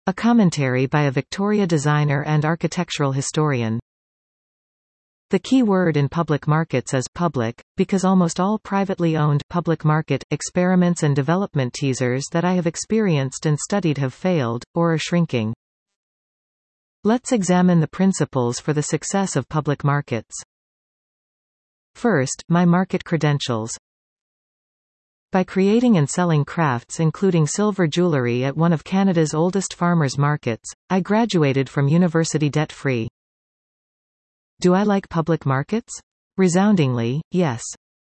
A commentary by a Victoria designer and architectural historian. The key word in public markets is public, because almost all privately owned public market experiments and development teasers that I have experienced and studied have failed, or are shrinking. Let's examine the principles for the success of public markets. First, my market credentials. By creating and selling crafts including silver jewellery at one of Canada's oldest farmers' markets, I graduated from university debt-free. Do I like public markets? Resoundingly, yes.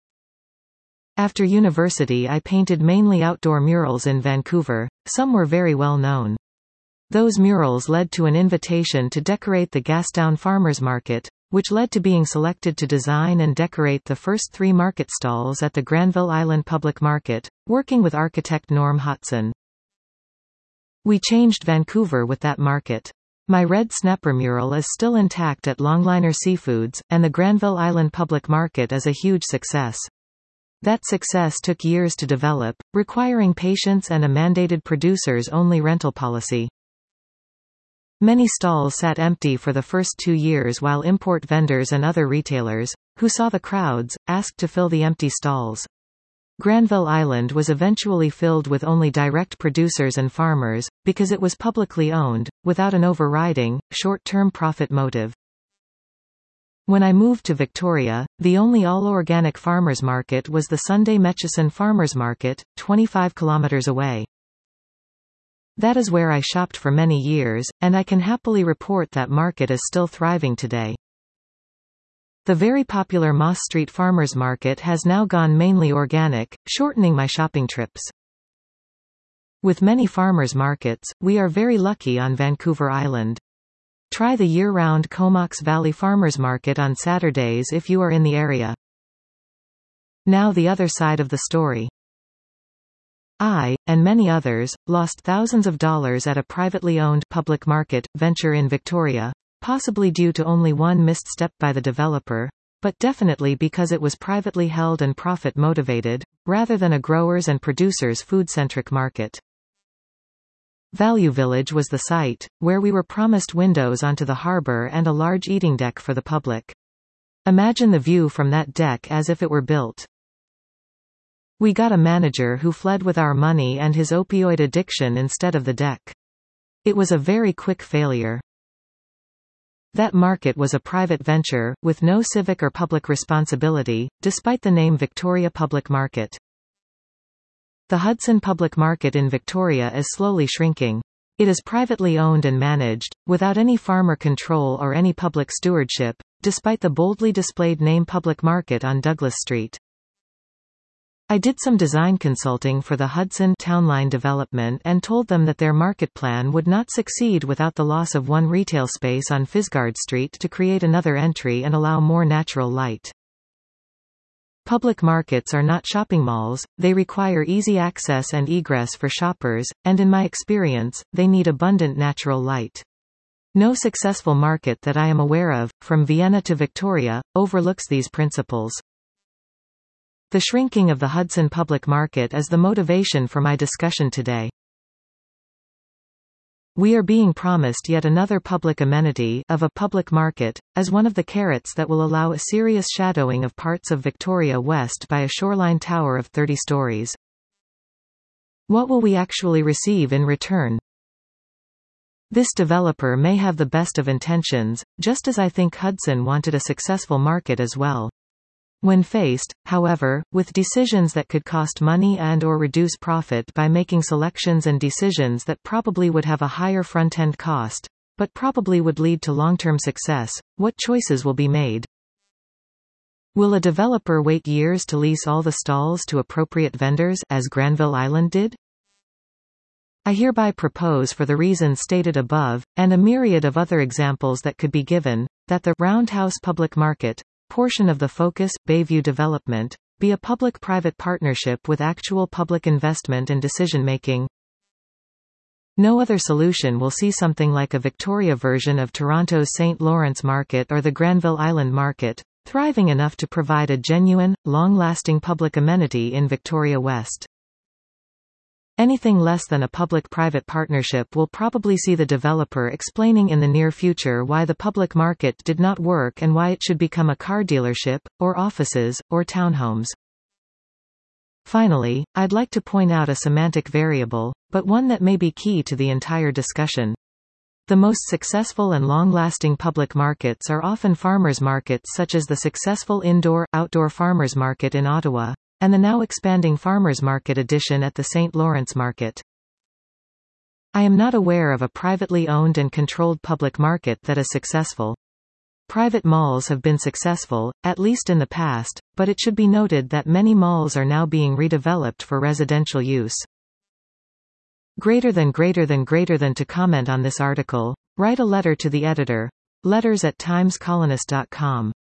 After university I painted mainly outdoor murals in Vancouver. Some were very well known. Those murals led to an invitation to decorate the Gastown Farmers Market, which led to being selected to design and decorate the first 3 market stalls at the Granville Island Public Market, working with architect Norm Hutson. We changed Vancouver with that market. My red snapper mural is still intact at Longliner Seafoods, and the Granville Island Public Market is a huge success. That success took years to develop, requiring patience and a mandated producers-only rental policy. Many stalls sat empty for the first 2 years while import vendors and other retailers, who saw the crowds, asked to fill the empty stalls. Granville Island was eventually filled with only direct producers and farmers, because it was publicly owned, without an overriding, short-term profit motive. When I moved to Victoria, the only all-organic farmers market was the Sunday Metchison Farmers Market, 25 kilometers away. That is where I shopped for many years, and I can happily report that market is still thriving today. The very popular Moss Street Farmers Market has now gone mainly organic, shortening my shopping trips. With many farmers markets, we are very lucky on Vancouver Island. Try the year-round Comox Valley Farmers Market on Saturdays if you are in the area. Now the other side of the story. I, and many others, lost thousands of dollars at a privately owned public market venture in Victoria, possibly due to only one missed step by the developer, but definitely because it was privately held and profit-motivated, rather than a growers' and producers' food-centric market. Value Village was the site, where we were promised windows onto the harbour and a large eating deck for the public. Imagine the view from that deck as if it were built. We got a manager who fled with our money and his opioid addiction instead of the deck. It was a very quick failure. That market was a private venture, with no civic or public responsibility, despite the name Victoria Public Market. The Hudson Public Market in Victoria is slowly shrinking. It is privately owned and managed, without any farmer control or any public stewardship, despite the boldly displayed name Public Market on Douglas Street. I did some design consulting for the Hudson Townline development and told them that their market plan would not succeed without the loss of one retail space on Fisgard Street to create another entry and allow more natural light. Public markets are not shopping malls, they require easy access and egress for shoppers, and in my experience, they need abundant natural light. No successful market that I am aware of, from Vienna to Victoria, overlooks these principles. The shrinking of the Hudson Public Market is the motivation for my discussion today. We are being promised yet another public amenity of a public market, as one of the carrots that will allow a serious shadowing of parts of Victoria West by a shoreline tower of 30 stories. What will we actually receive in return? This developer may have the best of intentions, just as I think Hudson wanted a successful market as well. When faced, however, with decisions that could cost money and/or reduce profit by making selections and decisions that probably would have a higher front-end cost, but probably would lead to long-term success, what choices will be made? Will a developer wait years to lease all the stalls to appropriate vendors, as Granville Island did? I hereby propose, for the reasons stated above, and a myriad of other examples that could be given, that the Roundhouse Public Market portion of the Focus Bayview development be a public-private partnership with actual public investment and decision-making. No other solution will see something like a Victoria version of Toronto's St. Lawrence Market or the Granville Island Market, thriving enough to provide a genuine, long-lasting public amenity in Victoria West. Anything less than a public-private partnership will probably see the developer explaining in the near future why the public market did not work and why it should become a car dealership, or offices, or townhomes. Finally, I'd like to point out a semantic variable, but one that may be key to the entire discussion. The most successful and long-lasting public markets are often farmers' markets, such as the successful indoor-outdoor farmers' market in Ottawa, and the now expanding farmers' market edition at the St. Lawrence Market. I am not aware of a privately owned and controlled public market that is successful. Private malls have been successful, at least in the past, but it should be noted that many malls are now being redeveloped for residential use. To comment on this article, write a letter to the editor. letters@timescolonist.com